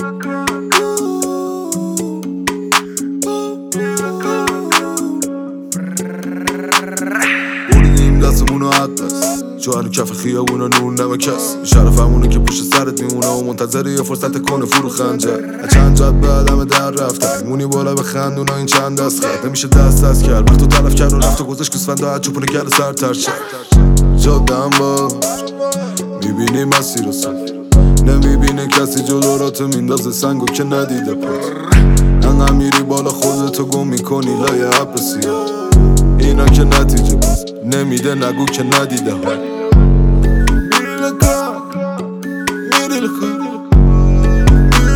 بردیم دستمونو عطس جوهر کف خیابونا نور نمک هست شرفمونو که پشت سرت میمونه و منتظر یه فرصت کنه فرو خنجر چند جد بعد همه در رفتن مونی بالا به خندونا این چند دست خط نمیشه دست کرد وقت تو تلف کرد و رفت و گذاشت کسفنده از چوپونه کرد سر ترچه جادم با میبینی مسیر سر نمیبینه کسی جلوراتو میندازه سنگو که ندیده پس انقدر میری بالا خودتو گم میکنی لایه عب سیاه اینا که نتیجه بس نمیده نگو که ندیده ها میری لکا میری لکا میری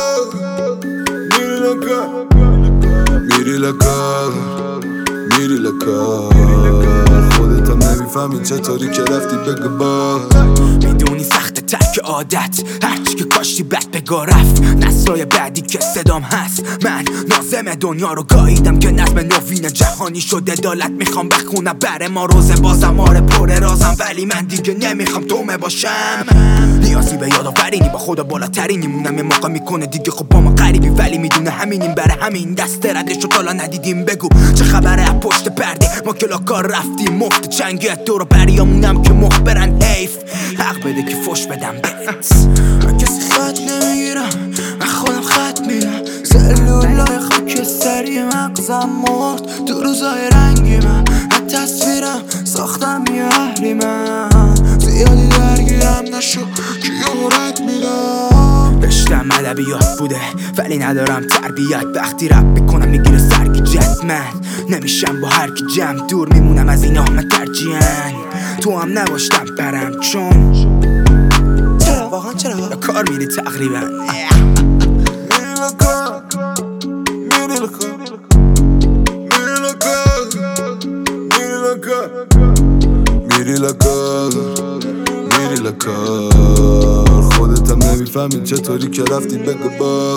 لکا میری لکا میری لکا خودتم نمیفهمی چطوری که رفتی بگو با میدونی سخت ترک عادت هرچی که کاشتی بد بگا رفت نسلای بعدی که صدام هست من نازم دنیا رو گاییدم که نظم نوین جهانی شده دالت میخوام بخونم بره ما روزه بازم آره پر رازم ولی من دیگه نمیخوام دومه باشم نیازی به یادآورینی با خدا بالاترینی مونم یه موقع میکنه دیگه خب با ما غریبی ولی میدونه همینیم بره همین دست ردشو تالا ندیدیم بگو چه خبره از پشت پرده ما که لاکار رفتیم مفت چنگت دور و بریامونم که مخبرن حیف حق بده که فش بدم بهت من کسی خط نمیگیرم من خودم خط میرم سلولای خاکستری مغزم مرد تو روزای رنگی من تصویرم ساختم یه اهلی من زیادی درگیرم نشو که یه رد میدم رشتم ادبیات بوده ولی ندارم تربیت وقتی رپ میکنم میگیره سرگیجت من نمیشم با هر کی جمع دور میمونم از این آمد ترجیحاً تو هم نباشتم برم چون چرا واقعا چرا یا کار میری تقریبا میری لکا میری لکا میری لکا میری لکا میری لکا میری لکا خودتم نمیفهمی چطوری که رفتی بگو با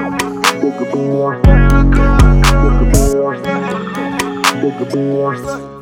Big